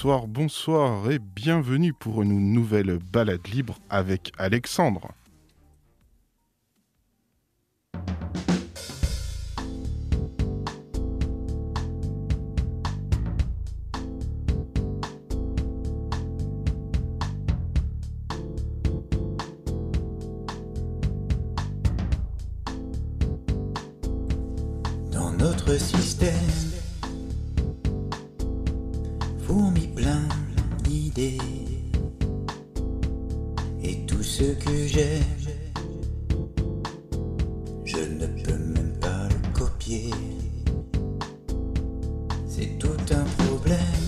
bonsoir et bienvenue pour une nouvelle balade libre avec Alexandre. Dans notre système, fourmis plein d'idées, et tout ce que j'aime, je ne peux même pas le copier. C'est tout un problème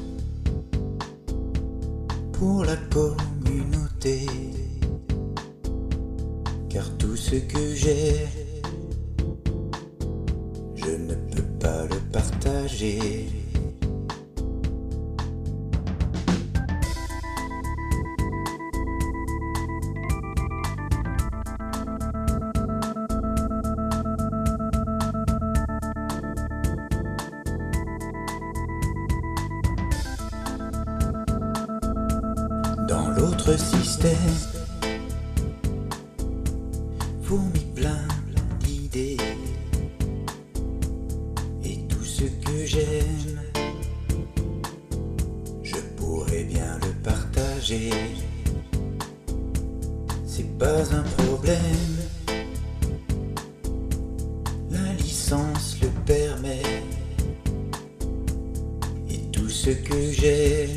pour la communauté, car tout ce que j'ai, je ne peux pas le partager. Dans l'autre système, fourmis plein d'idées, et tout ce que j'aime, je pourrais bien le partager. C'est pas un problème, la licence le permet, et tout ce que j'ai,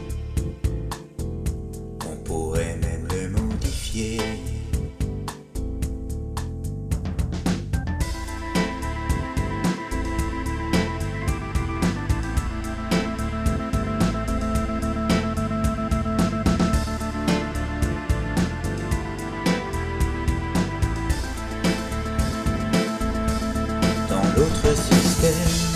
on pourrait même le modifier. Dans l'autre système,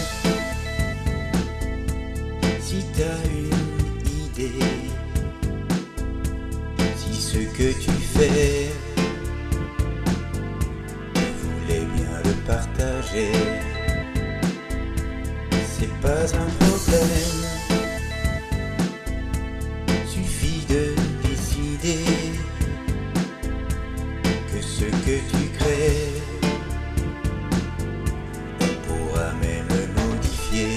si t'as une idée, si ce que tu fais, tu voulais bien le partager, c'est pas un problème, suffit de décider que ce que tu crées, on pourra même le modifier.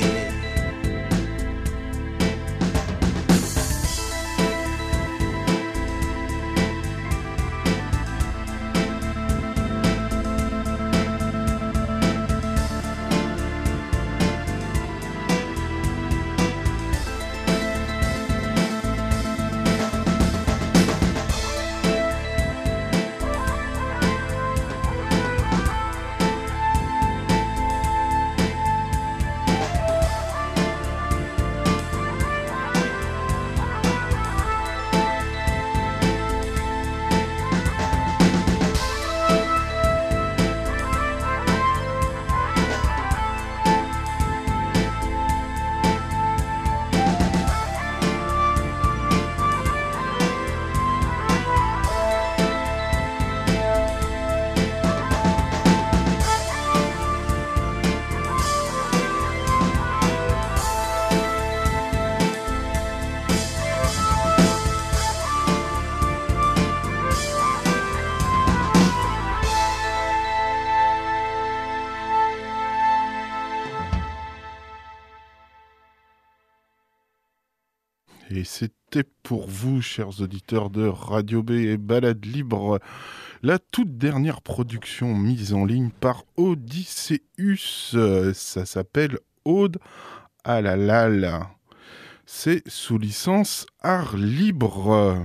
Et c'était pour vous, chers auditeurs de Radio B et Balade Libre, la toute dernière production mise en ligne par Odysseus. Ça s'appelle Ode à la Lalle. C'est sous licence Art Libre.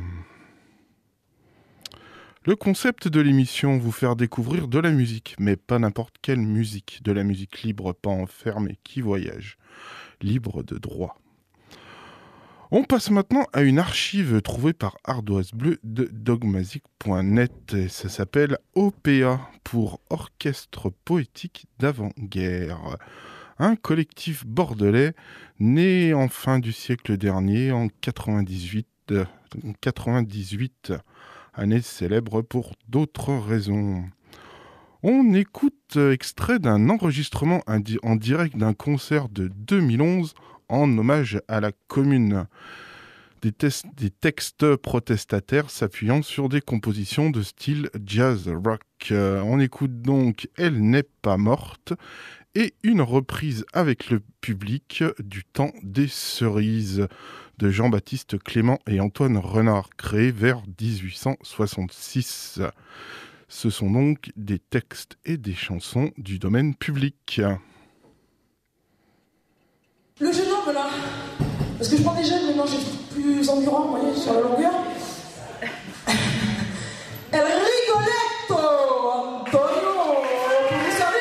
Le concept de l'émission, vous faire découvrir de la musique, mais pas n'importe quelle musique, de la musique libre, pas enfermée, qui voyage, libre de droit. On passe maintenant à une archive trouvée par Ardoise Bleue de dogmatic.net. Et ça s'appelle OPA pour Orchestre Poétique d'Avant-Guerre. Un collectif bordelais né en fin du siècle dernier, en 98, année célèbre pour d'autres raisons. On écoute extrait d'un enregistrement en direct d'un concert de 2011 en hommage à la Commune. Des textes protestataires s'appuyant sur des compositions de style jazz rock. On écoute donc Elle n'est pas morte et une reprise avec le public du Temps des cerises de Jean-Baptiste Clément et Antoine Renard, créé vers 1866. Ce sont donc des textes et des chansons du domaine public. Le jeune homme là, parce que je prends des jeunes maintenant, j'ai plus endurant, vous voyez, sur la longueur. El Rigoletto, Antonio, vous savez,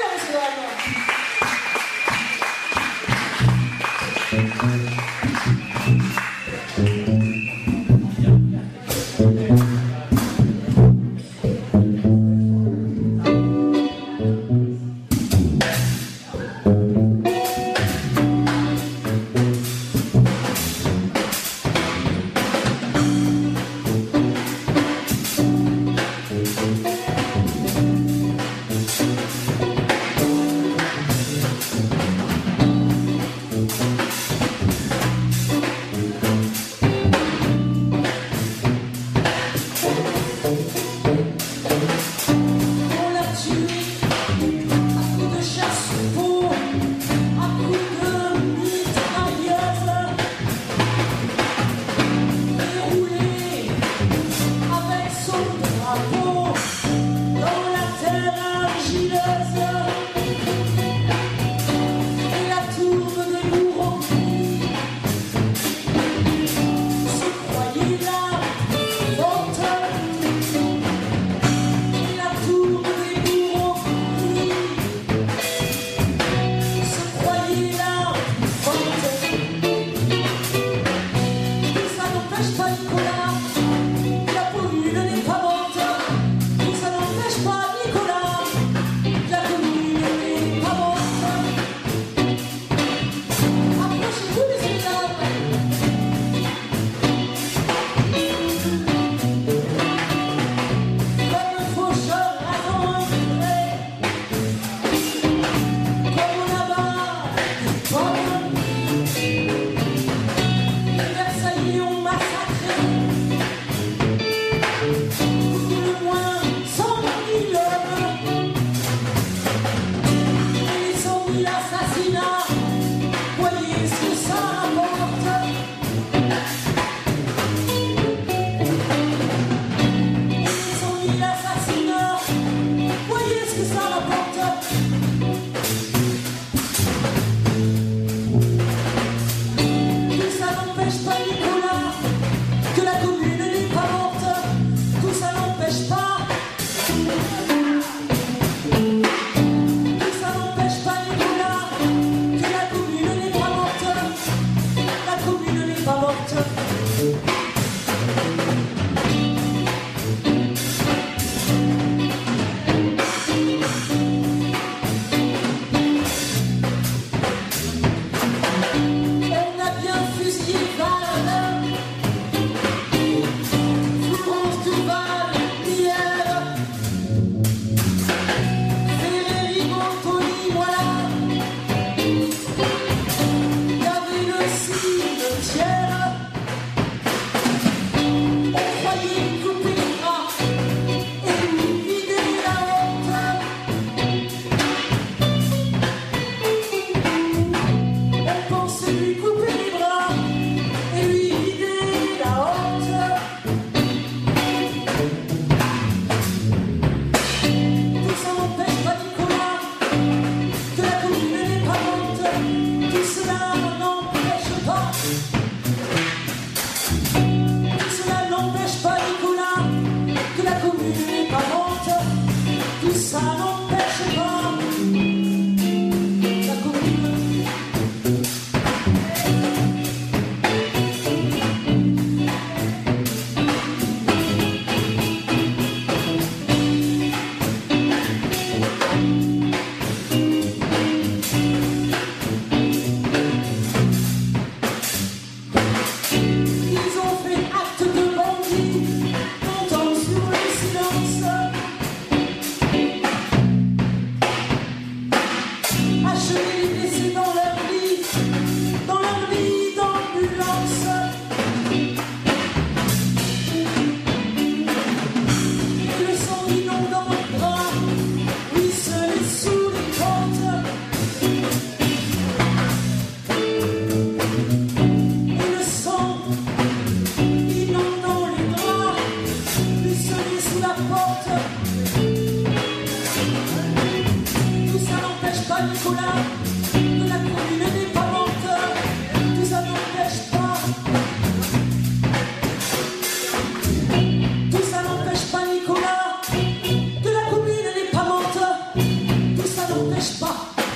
Tout ça n'empêche pas Nicolas que la commune n'est pas morte. Tout ça n'empêche pas.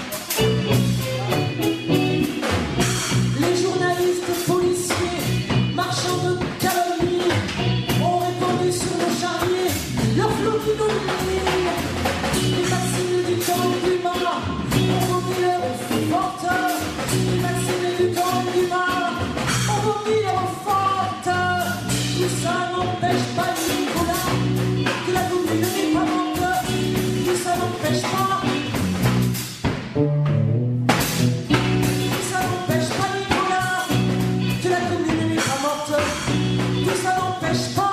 Les journalistes, policiers, marchands de calomnie ont répandu sur nos charniers leur flot d'inouïe. Les vaccins du temps du mal ont vomi leur forte. Les vaccins du temps du mal ont vomi leur forte. Tout ça n'empêche pas Nicolas que la commune n'est pas morte. Tout ça n'empêche pas. Tout ça n'empêche pas Nicolas que la commune n'est pas morte. Tout ça n'empêche pas.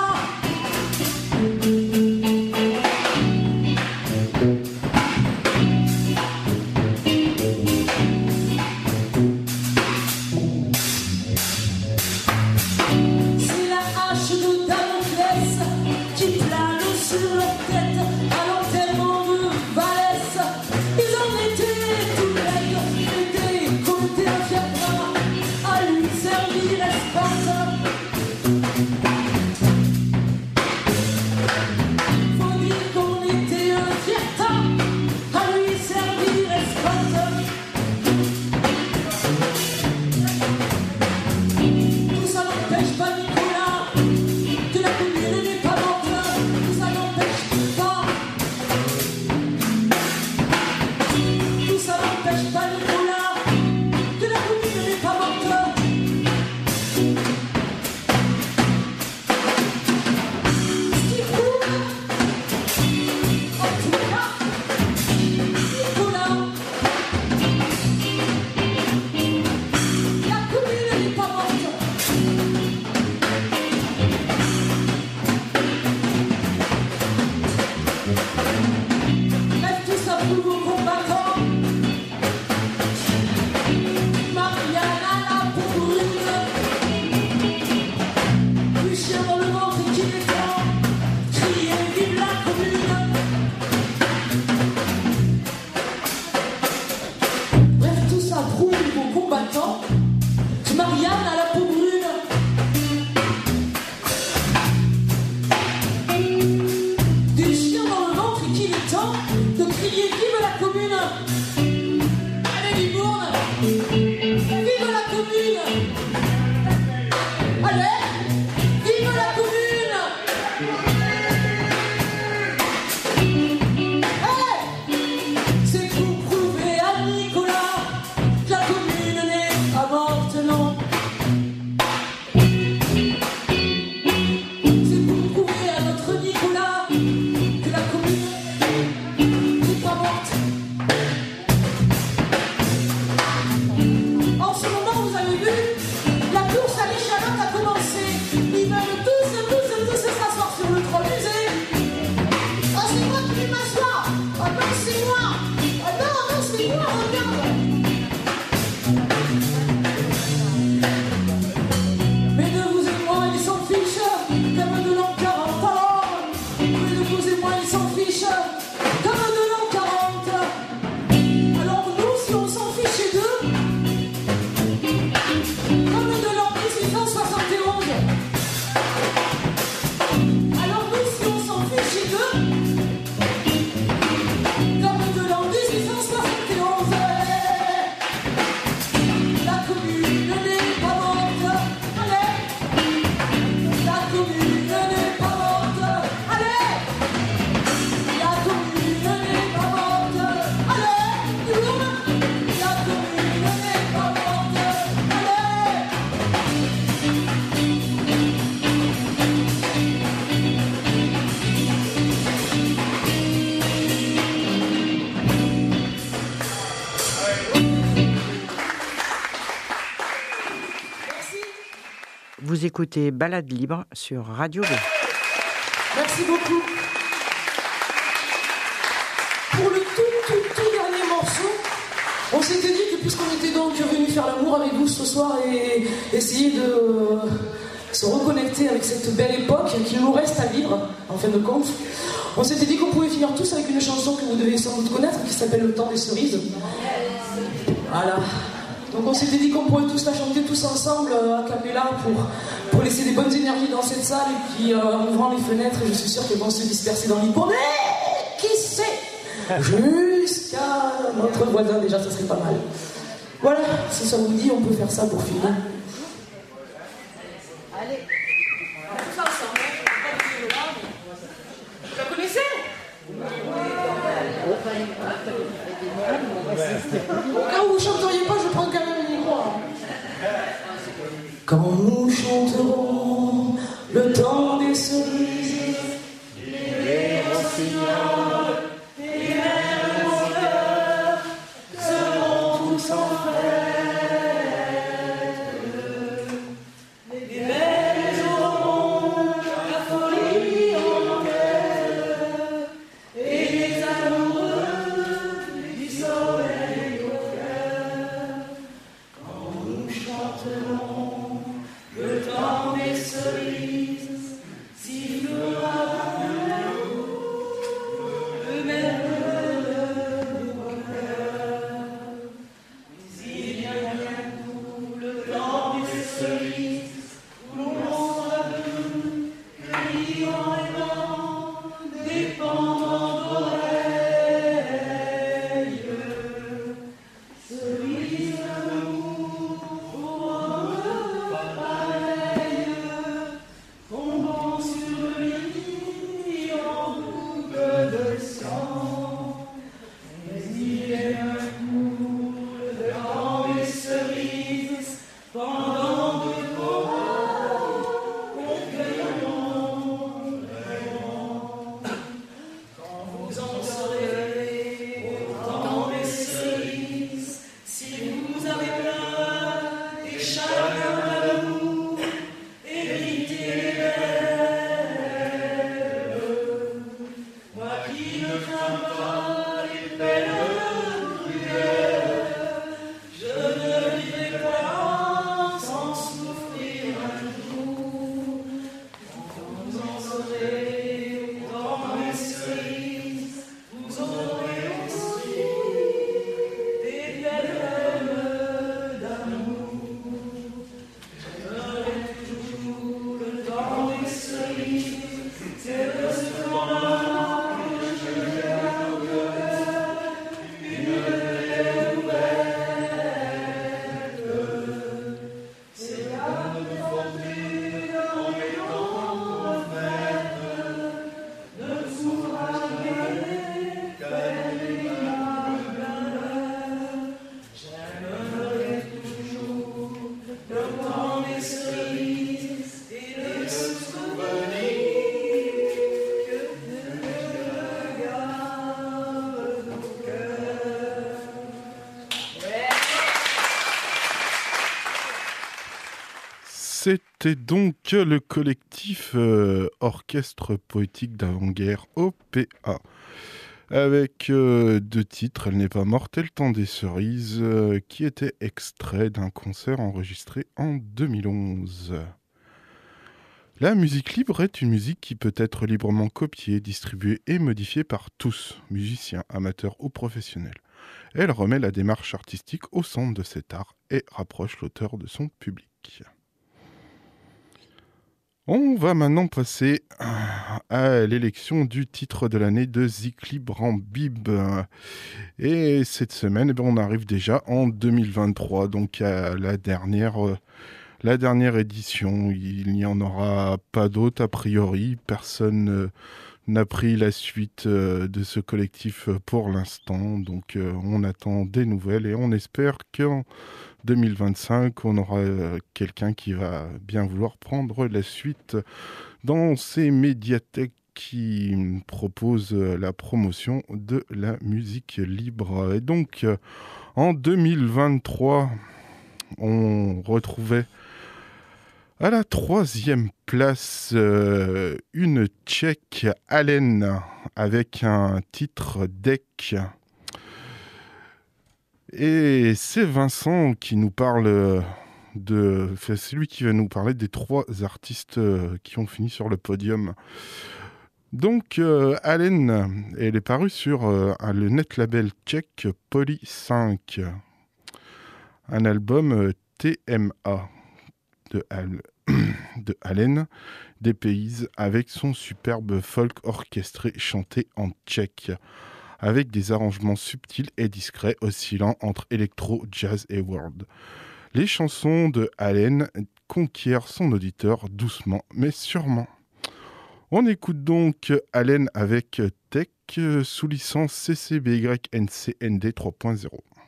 C'est la hache de Damoclès qui plane sur leur tête à l'enterrement de Valès. Ils en étaient tout maigres, étaient côté un fiacre à lui servir l'escorte. Faut dire qu'on était un fiacre à lui servir l'escorte. Tout ça n'empêche pas Nicolas que la commune n'est pas morte. Tout ça n'empêche pas. Tout ça n'empêche pas Nicolas que la commune n'est pas morte. Ce qui roule, en tout cas, Nicolas, la commune n'est pas morte. Bref, tout ça prouve aux combattants. Marianne à la peau brune, du chien dans le ventre qui défend, crier vive la commune. Bref, tout ça prouve aux combattants que Marianne a la peau brune. Du chien dans le ventre et qu'il est temps de crier vive la commune. Allez Libourne, vive la commune. Allez, vive la commune. Hey, c'est pour prouver à Nicolas que la commune n'est pas morte, non. C'est pour prouver à notre Nicolas que la commune n'est pas morte. En ce moment, vous avez vu, la course à l'échalote a commencé. Ils veulent tous s'asseoir sur le trône musée. Ah, c'est moi qui vais m'asseoir. Ah non, c'est moi. Ah non, c'est moi, regarde. Mais de vous et moi, ils s'en fichent, comme de l'an 40 ans. Mais de vous et moi, ils s'en fichent, comme de l'an 40. Alors nous, si on s'en fichait d'eux, comme de l'an 1871. Alors nous, si on s'en fichait d'eux, comme de l'an 1871. La commune n'est pas morte. Allez, la commune n'est pas morte. Allez, la commune n'est pas morte. Allez, hurle. La commune n'est pas morte. Allez. Vous écoutez Balade libre sur Radio B. Merci beaucoup. Pour le tout dernier morceau, on s'était dit que puisqu'on était donc venus faire l'amour avec vous ce soir et essayer de se reconnecter avec cette belle époque qu'il nous reste à vivre, en fin de compte, on s'était dit qu'on pouvait finir tous avec une chanson que vous devez sans doute connaître qui s'appelle Le temps des cerises. Voilà. Donc on s'était dit qu'on pourrait tous la chanter tous ensemble à cappella pour laisser des bonnes énergies dans cette salle et puis en ouvrant les fenêtres, je suis sûr qu'elles vont se disperser dans l'hipponé. Qui sait? Jusqu'à notre voisin, déjà ça serait pas mal. Voilà, si ça vous dit, on peut faire ça pour finir. Allez. Tous ensemble, vous la connaissez? Au cas où vous chanteriez pas, je prends quand même le micro. Quand nous chanterons le temps des cerises, les rossignols et même le cœur seront tous en fête. Les belles auront la folie en cœur et les amoureux du soleil au cœur. Quand nous chanterons le temps des cerises, sifflera le merveilleux cœur. Il vient bientôt le temps des cerises, où l'on sera debout, cueillis en rêvant, dépendant d'oreilles. Cerises d'amour, tombant sur le lit en boucle de sang. Mais il est un coup le temps des cerises, pendant de beaux qu'on cueilleront vraiment. Quand vous en serez au temps des cerises, si vous avez plein et chacun d'amour, évitez les belles. Moi qui ne crains pas les peines cruelles, je ne vivrai pas sans souffrir un jour. Quand vous en serez au temps des cerises, vous aurez aussi des peines d'amour. J'aimerai toujours le temps des cerises, c'est de ce temps-là que je garde au cœur une belle nouvelle. C'est là de fortune en mettant en fête, ne s'ouvra jamais qu'elle j'aimerai toujours le temps des cerises et le souvenir que je garde au cœur. C'était donc le collectif Orchestre Poétique d'Avant-Guerre OPA. Avec deux titres, Elle n'est pas morte et Le temps des cerises, qui était extrait d'un concert enregistré en 2011. La musique libre est une musique qui peut être librement copiée, distribuée et modifiée par tous, musiciens, amateurs ou professionnels. Elle remet la démarche artistique au centre de cet art et rapproche l'auteur de son public. On va maintenant passer à l'élection du titre de l'année de Zikli Brambib. Et cette semaine, on arrive déjà en 2023, donc à la dernière édition. Il n'y en aura pas d'autre a priori. Personne n'a pris la suite de ce collectif pour l'instant. Donc on attend des nouvelles et on espère qu'en 2025, on aura quelqu'un qui va bien vouloir prendre la suite dans ces médiathèques qui proposent la promotion de la musique libre. Et donc, en 2023, on retrouvait à la 3e place une Tchèque, Alen, avec un titre Deck. Et c'est Vincent qui nous parle c'est lui qui va nous parler des 3 artistes qui ont fini sur le podium. Donc, Alen, elle est parue sur le net label tchèque Poly 5. Un album TMA de, de Allen dépayse avec son superbe folk orchestré chanté en tchèque, avec des arrangements subtils et discrets oscillant entre électro, jazz et world. Les chansons de Allen conquièrent son auditeur doucement mais sûrement. On écoute donc Allen avec Tech sous licence CC-BY-NC-ND 3.0.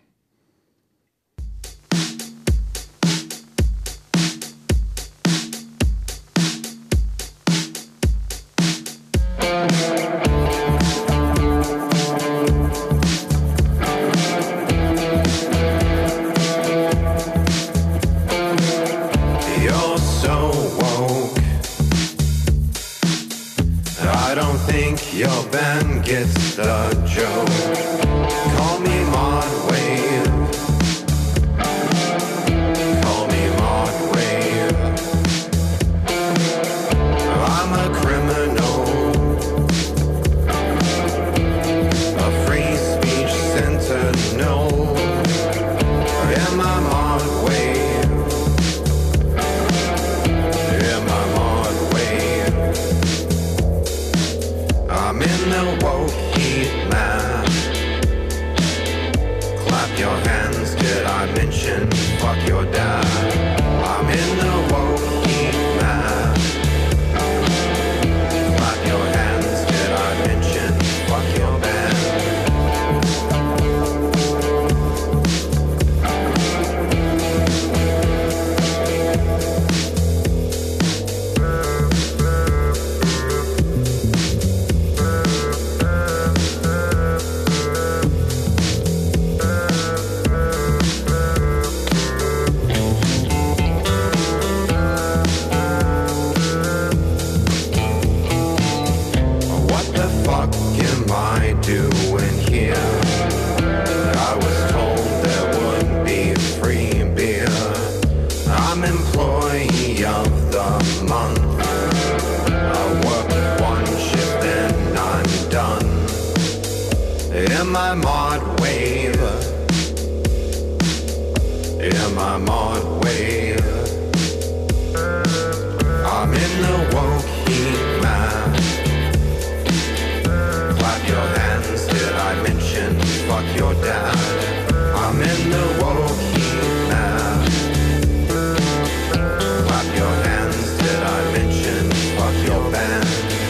Your band gets the joke. Call me Mod Wave. Call me Mod Wave. I'm a criminal, a free speech sentinel. Am I Mod Wave? Am I Mod Wave? I'm in the woke heat, man. Clap your hands, did I mention fuck your dad? I'm in the woke heat, man. Clap your hands, did I mention fuck your band? Doing here? I was told there wouldn't be free beer. I'm employee of the month. I work one shift and I'm done. Am I Mod Wave? Am I Mod Wave? I'm in the woke heat, man. Clap your hands, did I mention fuck your dad? I'm in the woke heat now. Clap your hands, did I mention fuck your band?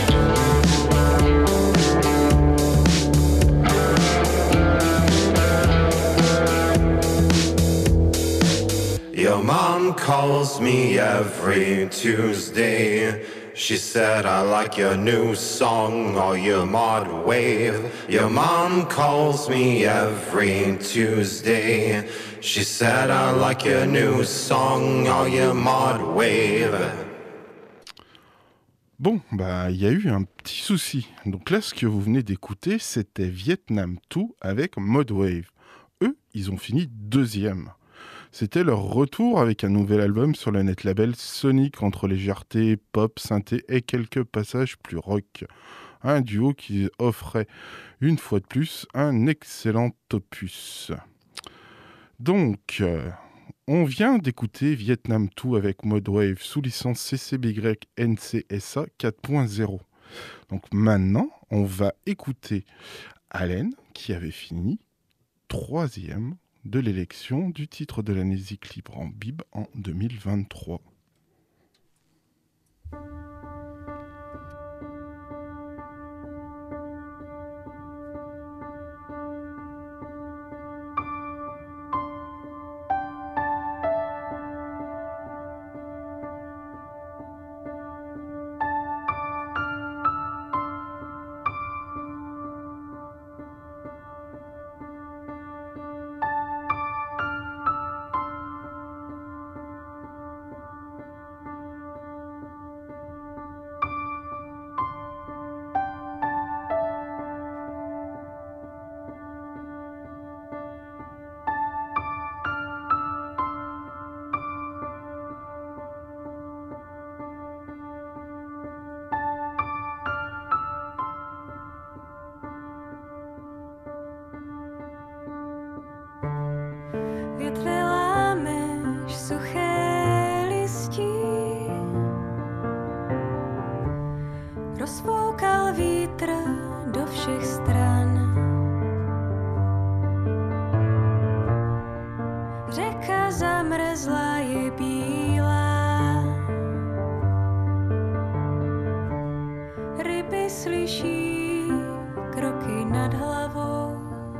Your mom calls me every Tuesday. She said, I like your new song or your Mod Wave. Your mom calls me every Tuesday. She said, I like your new song or your Mod Wave. Bon, il y a eu un petit souci. Donc là, ce que vous venez d'écouter, c'était Vietnam 2 avec Mod Wave. Eux, ils ont fini deuxième. C'était leur retour avec un nouvel album sur le net label Sonic entre légèreté, pop, synthé et quelques passages plus rock. Un duo qui offrait une fois de plus un excellent opus. Donc, on vient d'écouter Vietnam 2 avec Mod Wave sous licence CC-BY-NC-SA 4.0. Donc maintenant, on va écouter Allen qui avait fini troisième de l'élection du titre de la musique libre en Bib en 2023. Rozfoukal vítr do všech stran. Řeka zamrzla je bílá. Ryby slyší kroky nad hlavou.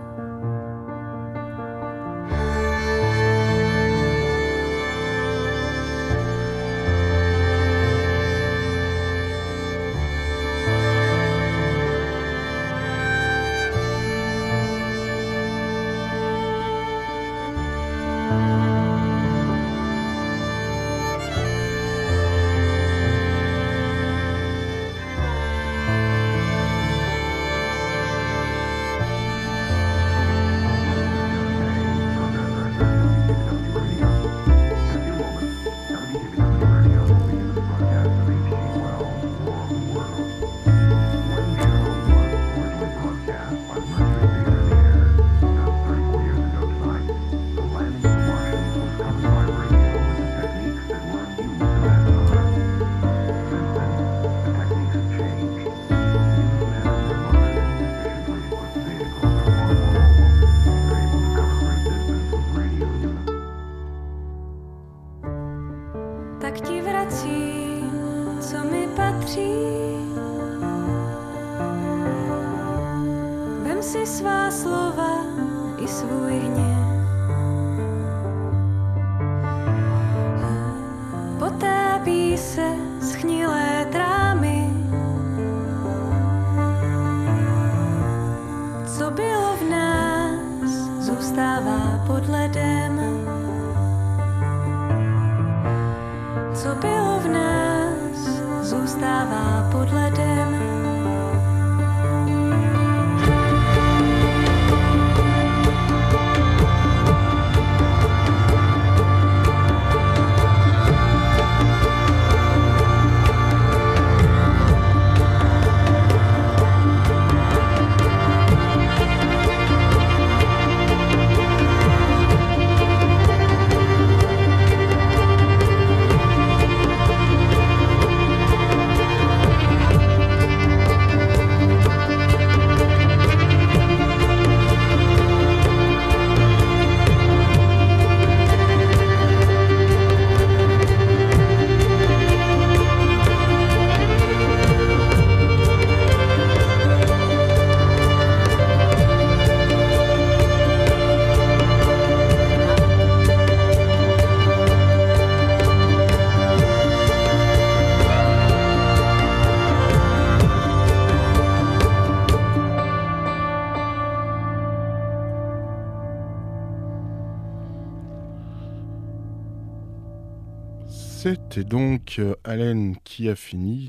C'était donc Allen qui a fini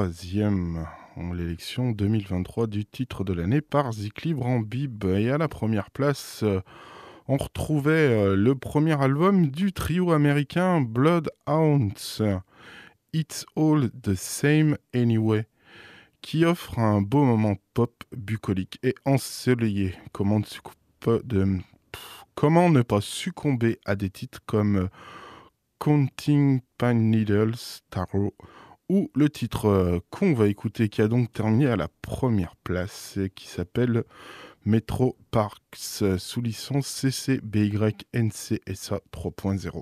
3e en l'élection 2023 du titre de l'année par Zik Libre en Bib. Et à la première place, on retrouvait le premier album du trio américain Bloodhounds, It's All the Same Anyway, qui offre un beau moment pop bucolique et ensoleillé. Comment ne pas succomber à des titres comme Counting Pine Needles, Tarot, ou le titre qu'on va écouter qui a donc terminé à la première place et qui s'appelle Metro Parks sous licence CC BY NCSA 3.0.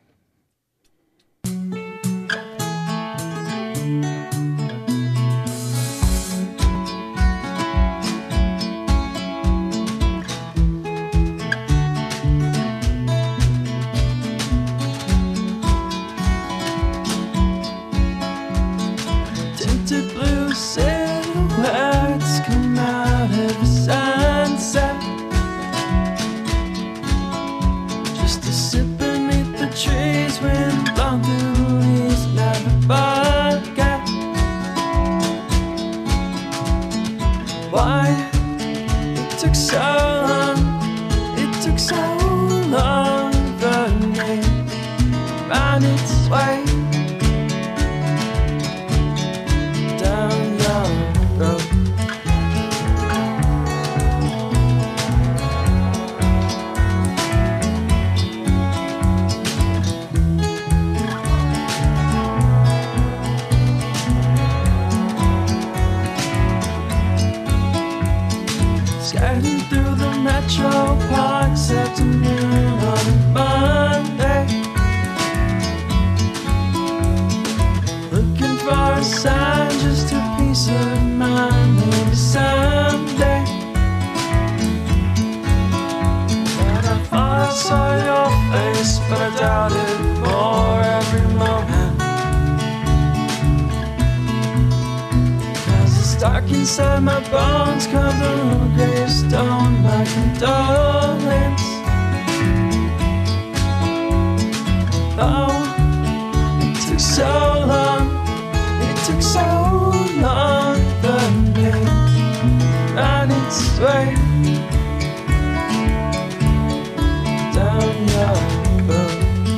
Silhouettes come out of the sunset, just to sit beneath the trees when blowing through the leaves. Never forget why it took so long. It took so long for me to find its way down your road. Skating through the metro parks afternoon on a Monday, looking for a sign, just a peace of mind. Maybe someday. And I thought I saw your face, but I doubt it more every moment. 'Cause it's dark inside my bones, carved on a gravestone, my condolence. Oh, it took so long, it took so long for me to find its way down your road.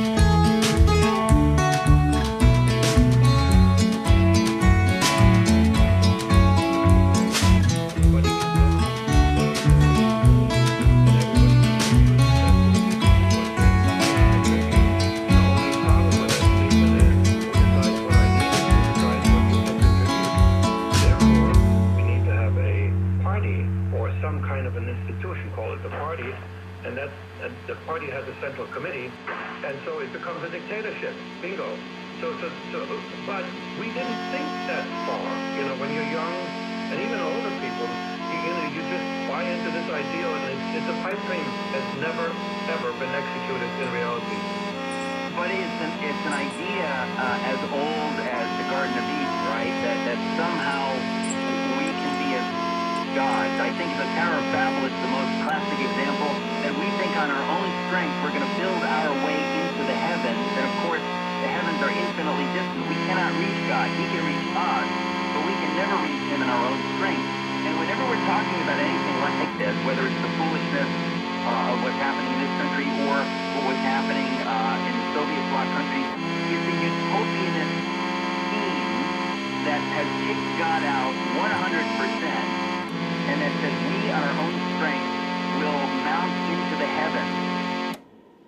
The party has a central committee, and so it becomes a dictatorship. Bingo. But we didn't think that far. You know, when you're young, and even older people, you just buy into this ideal, and it's a pipe dream that's never, ever been executed in reality. But it's an idea as old as the Garden of Eden, right? That somehow we can be as gods. I think the Tower of Babel is the most classic example, that we think on our own strength we're going to build our way into the heavens, and of course the heavens are infinitely distant. We cannot reach God. He can reach us, but we can never reach Him in our own strength. And whenever we're talking about anything like this, whether it's the foolishness of what's happening in this country or what's happening in the Soviet bloc countries, it's a utopianist scheme that has kicked God out 100%, and that says we on our own strength will mount into the heavens.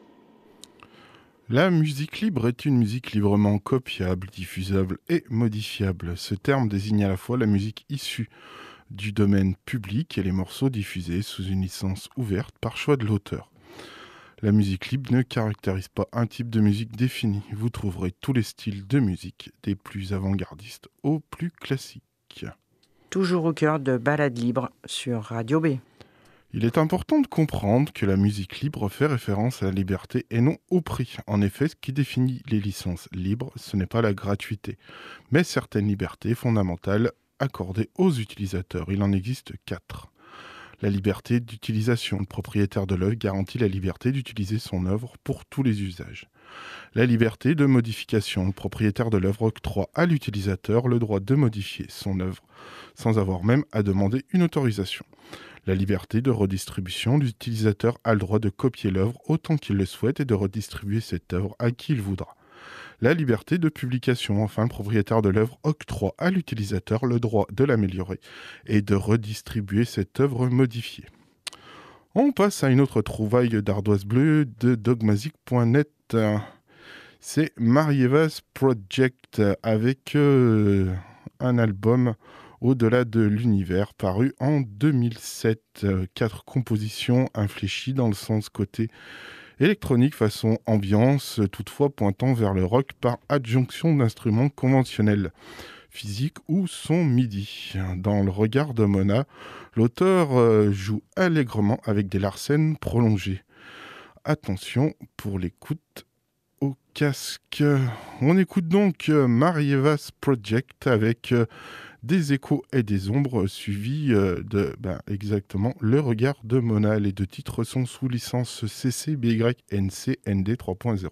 La musique libre est une musique librement copiable, diffusable et modifiable. Ce terme désigne à la fois la musique issue du domaine public et les morceaux diffusés sous une licence ouverte par choix de l'auteur. La musique libre ne caractérise pas un type de musique défini. Vous trouverez tous les styles de musique, des plus avant-gardistes aux plus classiques. Toujours au cœur de Balade libre sur Radio B. Il est important de comprendre que la musique libre fait référence à la liberté et non au prix. En effet, ce qui définit les licences libres, ce n'est pas la gratuité, mais certaines libertés fondamentales accordées aux utilisateurs. Il en existe 4. La liberté d'utilisation. Le propriétaire de l'œuvre garantit la liberté d'utiliser son œuvre pour tous les usages. La liberté de modification. Le propriétaire de l'œuvre octroie à l'utilisateur le droit de modifier son œuvre sans avoir même à demander une autorisation. La liberté de redistribution. L'utilisateur a le droit de copier l'œuvre autant qu'il le souhaite et de redistribuer cette œuvre à qui il voudra. La liberté de publication. Enfin, le propriétaire de l'œuvre octroie à l'utilisateur le droit de l'améliorer et de redistribuer cette œuvre modifiée. On passe à une autre trouvaille d'ardoise bleue de dogmazic.net. C'est Marieva's Project avec un album Au-delà de l'univers, paru en 2007. 4 compositions infléchies dans le sens côté électronique façon ambiance, toutefois pointant vers le rock par adjonction d'instruments conventionnels, physiques ou son MIDI. Dans le regard de Mona, l'auteur joue allègrement avec des larcènes prolongées. Attention pour l'écoute au casque. On écoute donc Marieva's Project avec des échos et des ombres suivis de exactement Le regard de Mona. Les 2 titres sont sous licence CC BY NC ND 3.0.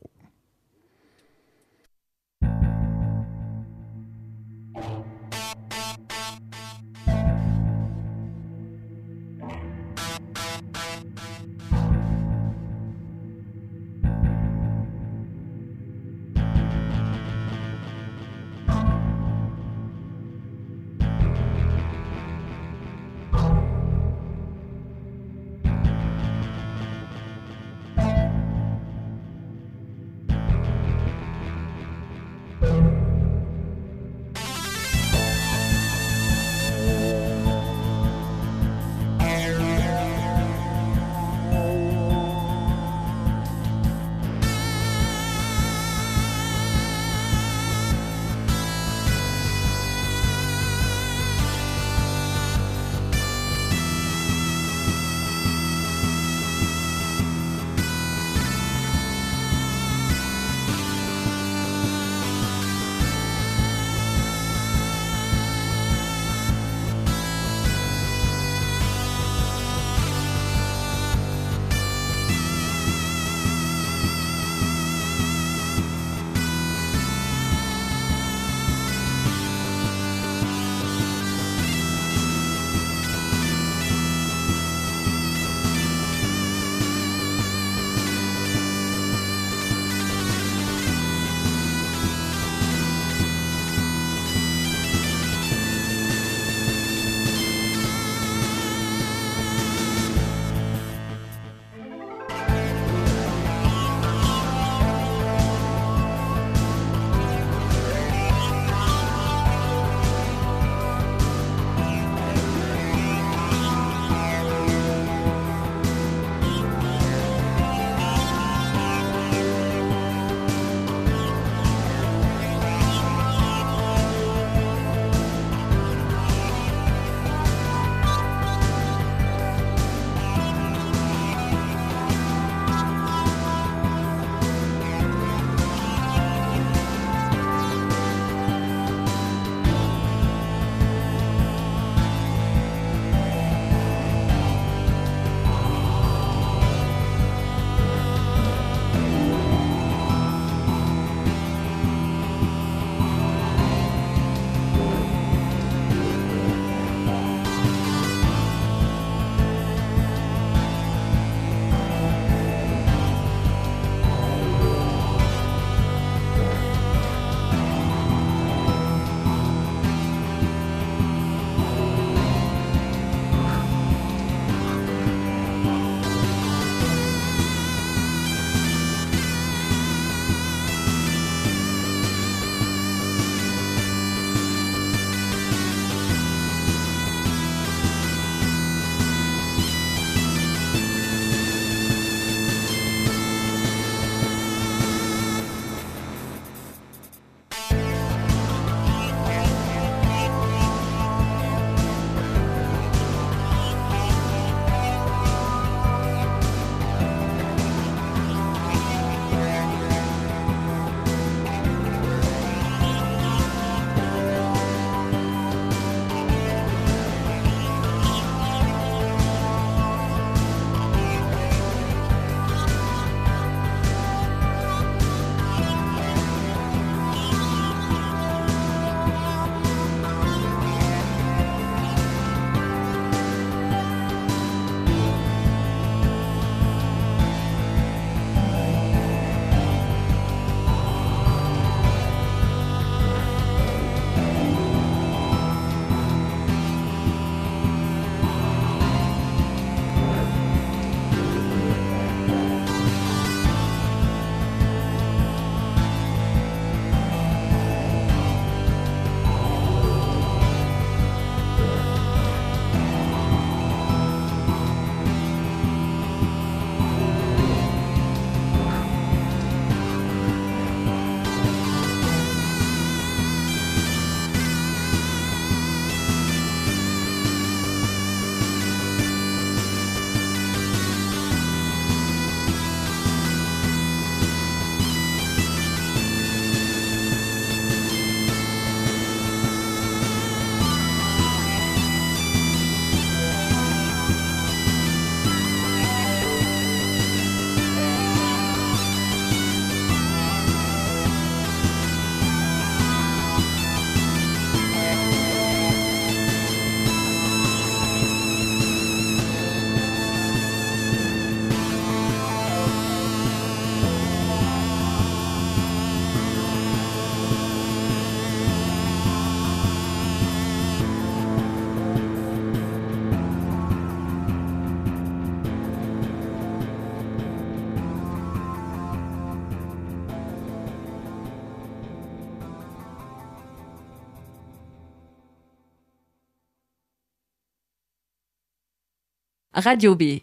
Radio B.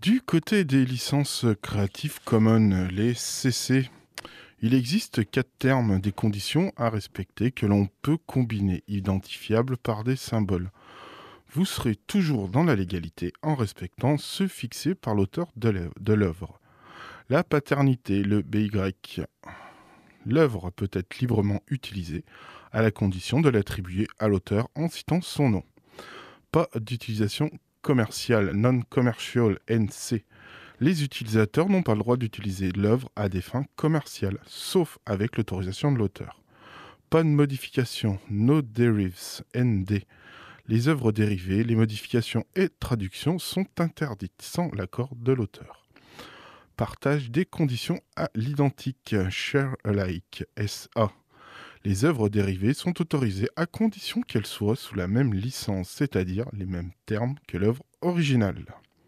Du côté des licences Creative Commons, les CC, il existe 4 termes, des conditions à respecter que l'on peut combiner, identifiables par des symboles. Vous serez toujours dans la légalité en respectant ceux fixés par l'auteur de l'œuvre. La paternité, le BY. L'œuvre peut être librement utilisée à la condition de l'attribuer à l'auteur en citant son nom. Pas d'utilisation commerciale, non-commercial, NC. Les utilisateurs n'ont pas le droit d'utiliser l'œuvre à des fins commerciales, sauf avec l'autorisation de l'auteur. Pas de modification, no derives, ND. Les œuvres dérivées, les modifications et traductions sont interdites sans l'accord de l'auteur. Partage des conditions à l'identique, share alike, SA. Les œuvres dérivées sont autorisées à condition qu'elles soient sous la même licence, c'est-à-dire les mêmes termes que l'œuvre originale.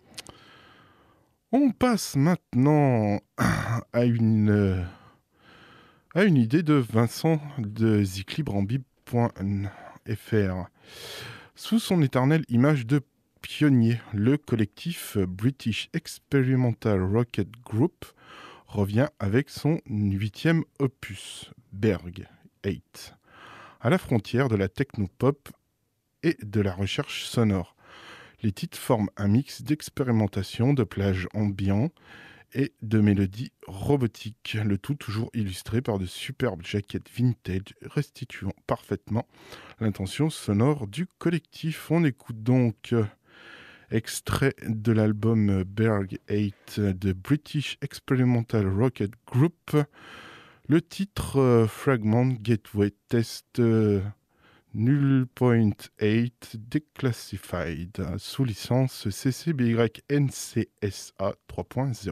On passe maintenant à une idée de Vincent de ziclibrambib.fr. Sous son éternelle image de pionnier, le collectif British Experimental Rocket Group revient avec son 8e opus, Berg 8, à la frontière de la technopop et de la recherche sonore. Les titres forment un mix d'expérimentation, de plages ambiants et de mélodies robotiques, le tout toujours illustré par de superbes jaquettes vintage restituant parfaitement l'intention sonore du collectif. On écoute donc extrait de l'album Berg 8 de British Experimental Rocket Group, le titre Fragment Gateway Test 0.8 Declassified sous licence CC BY NCSA 3.0.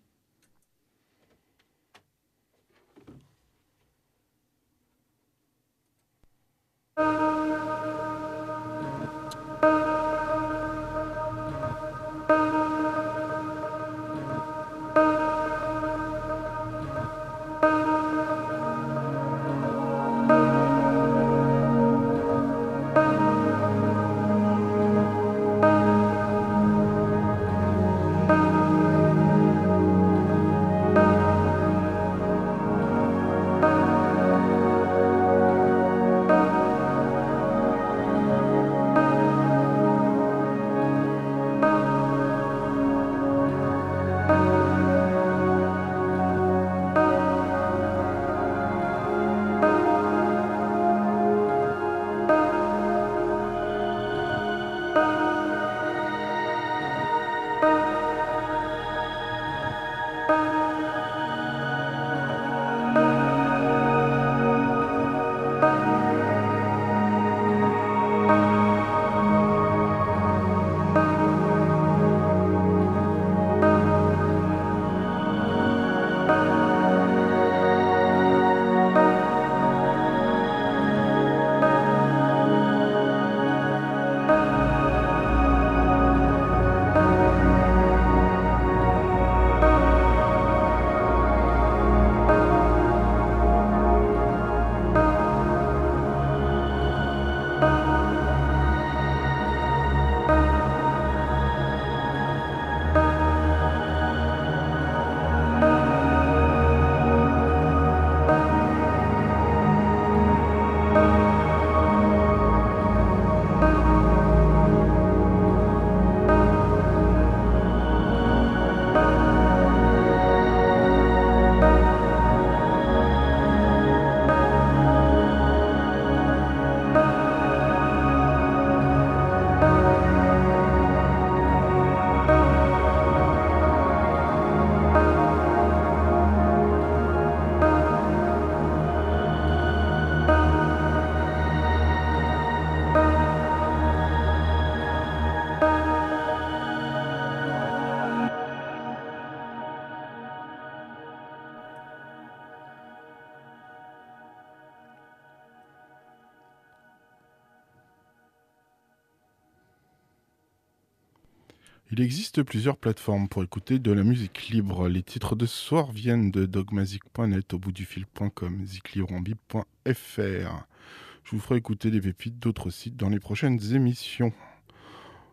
Il existe plusieurs plateformes pour écouter de la musique libre. Les titres de ce soir viennent de dogmazic.net, auboutdufil.com, ziclibrambib.fr. Je vous ferai écouter des pépites d'autres sites dans les prochaines émissions.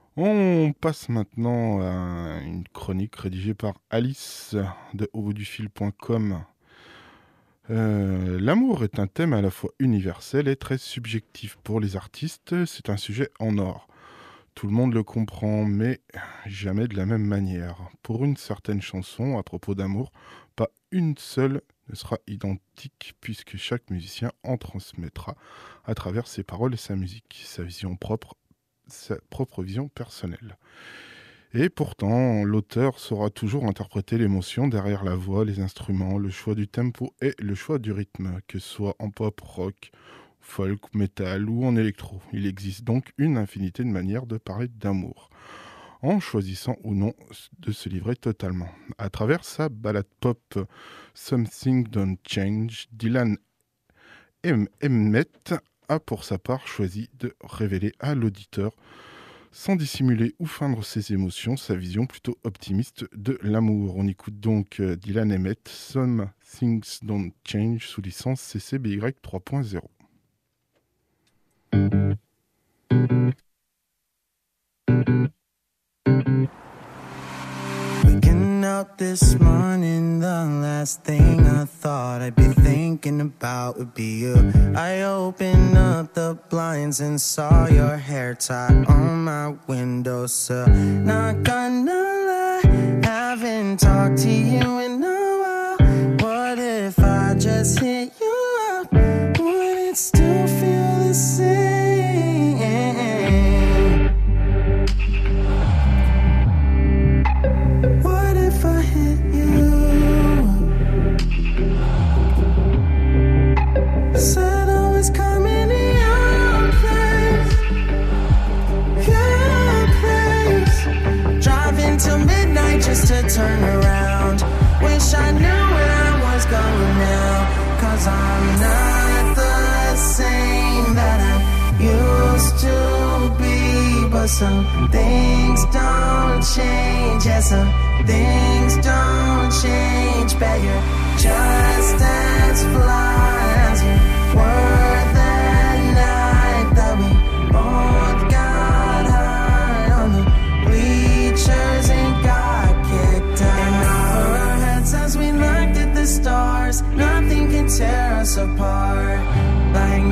On passe maintenant à une chronique rédigée par Alice de auboutdufil.com. L'amour est un thème à la fois universel et très subjectif. Pour les artistes, c'est un sujet en or. Tout le monde le comprend, mais jamais de la même manière. Pour une certaine chanson à propos d'amour, pas une seule ne sera identique, puisque chaque musicien en transmettra à travers ses paroles et sa musique, sa propre vision personnelle. Et pourtant, l'auteur saura toujours interpréter l'émotion derrière la voix, les instruments, le choix du tempo et le choix du rythme, que ce soit en pop, rock, folk, metal ou en électro. Il existe donc une infinité de manières de parler d'amour, en choisissant ou non de se livrer totalement. À travers sa ballade pop Something Don't Change, Dylan Emmett a pour sa part choisi de révéler à l'auditeur, sans dissimuler ou feindre ses émotions, sa vision plutôt optimiste de l'amour. On écoute donc Dylan Emmett, Some Things Don't Change, sous licence CC BY 3.0. Waking up this morning, the last thing I thought I'd be thinking about would be you. I opened up the blinds and saw your hair tied on my windowsill. Not gonna lie, haven't talked to you in a while. What if I just hit you up? Would it still feel the same? What if I hit you? Said I was coming to your place. Driving till midnight just to turn around. Wish I knew where I was going now. Cause I'm not the same that I used to be. But some things don't change. Yeah, some things don't change. Bet you're just as fly as you were that night that we both got high on the bleachers and got kicked out. And over our heads as we looked at the stars, nothing can tear us apart. Like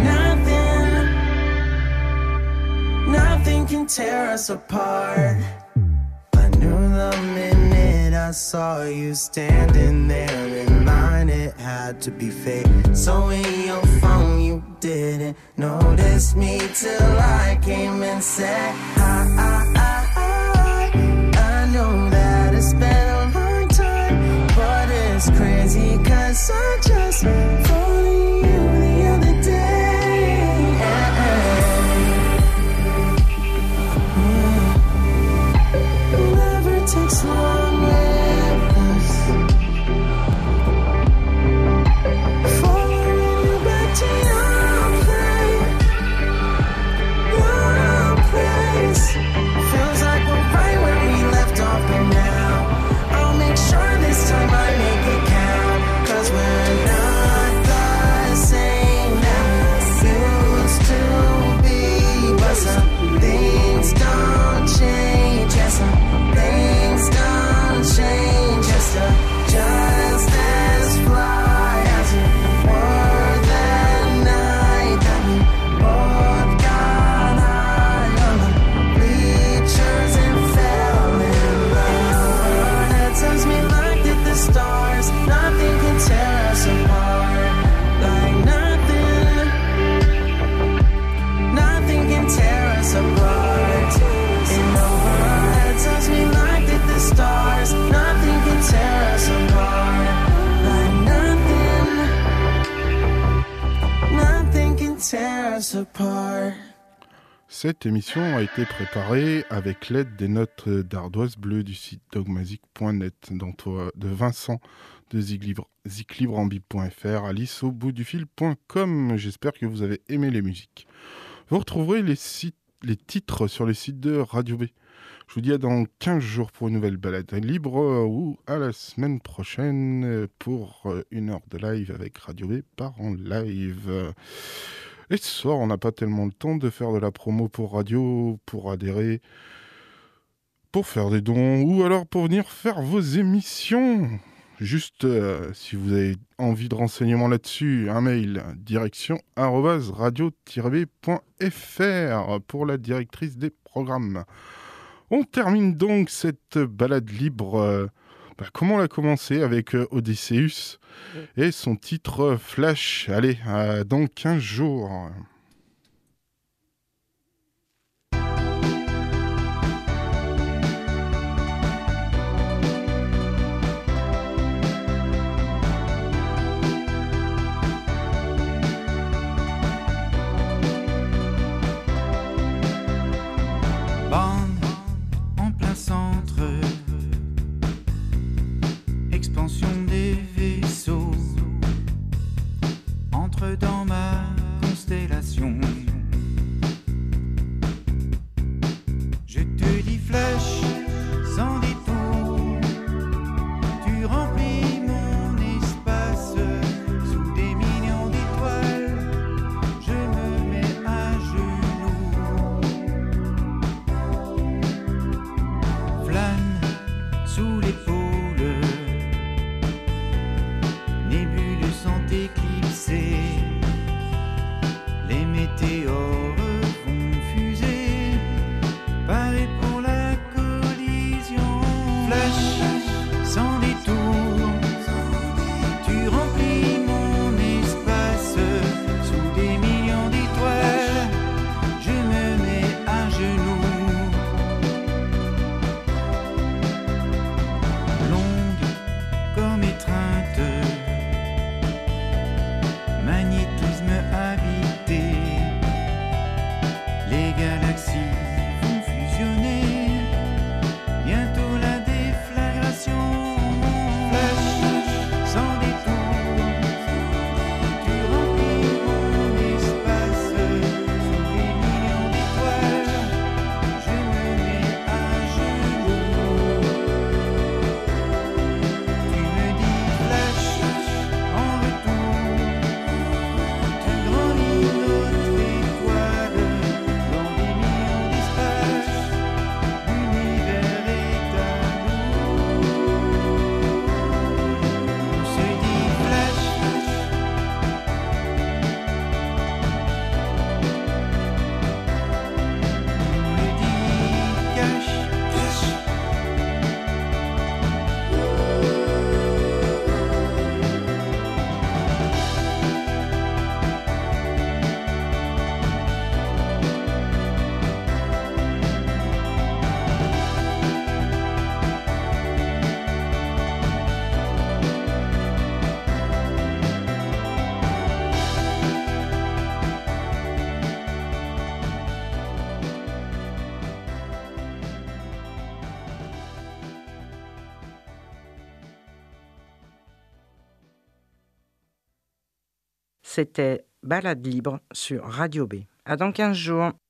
nothing can tear us apart. I knew the minute I saw you standing there in line, it had to be fake. So in your phone you didn't notice me till I came and said I know that it's been a long time, but it's crazy cause I just thought of you the other day. Never takes long with us. Following you back to your place. Feels like we're right where we left off, and now I'll make sure this time I make it count. Cause we're not the same that we used to be. But some things don't change. Yeah, some things don't change. Just as fly as you were that night that we both got high on the bleachers and fell in love. That tells me looked at the stars, nothing can tear us apart. Like nothing can tear us apart. And over our heads as we looked at the stars, nothing can tear us apart. Like nothing can tear us apart. Cette émission a été préparée avec l'aide des notes d'ardoise bleue du site dogmazic.net, de Vincent de ziglibrambi.fr, Alice au bout du fil.com. J'espère que vous avez aimé les musiques. Vous retrouverez les titres sur le site de Radio B. Je vous dis à dans 15 jours pour une nouvelle balade libre ou à la semaine prochaine pour une heure de live avec Radio B par en live. Et ce soir, on n'a pas tellement le temps de faire de la promo pour radio, pour adhérer. pour faire des dons ou alors pour venir faire vos émissions. Juste, si vous avez envie de renseignements là-dessus, un mail, direction @radio-b.fr pour la directrice des programmes. On termine donc cette balade libre, comme on l'a commencé, avec Odysseus et son titre Flash. Allez, dans 15 jours. Expansion des vaisseaux, entre dans ma constellation. Je te dis flèche sans détour, tu remplis mon espace sous des millions d'étoiles. Je me mets à genoux, flâne sous les pôles. Sont éclipsés, les météores vont fuser, parés pour la collision. Flash sans détour, tu remplis mon espace sous des millions d'étoiles. Je me mets à genoux, longue comme étreinte. Magnétisme habité, les galaxies vont fusionner, bientôt la déflagration. Flash sans détour, tu remplis mon espace sous des millions d'étoiles. Je me mets à genoux, tu me dis flash en retour. C'était Balade libre sur Radio B. À dans 15 jours.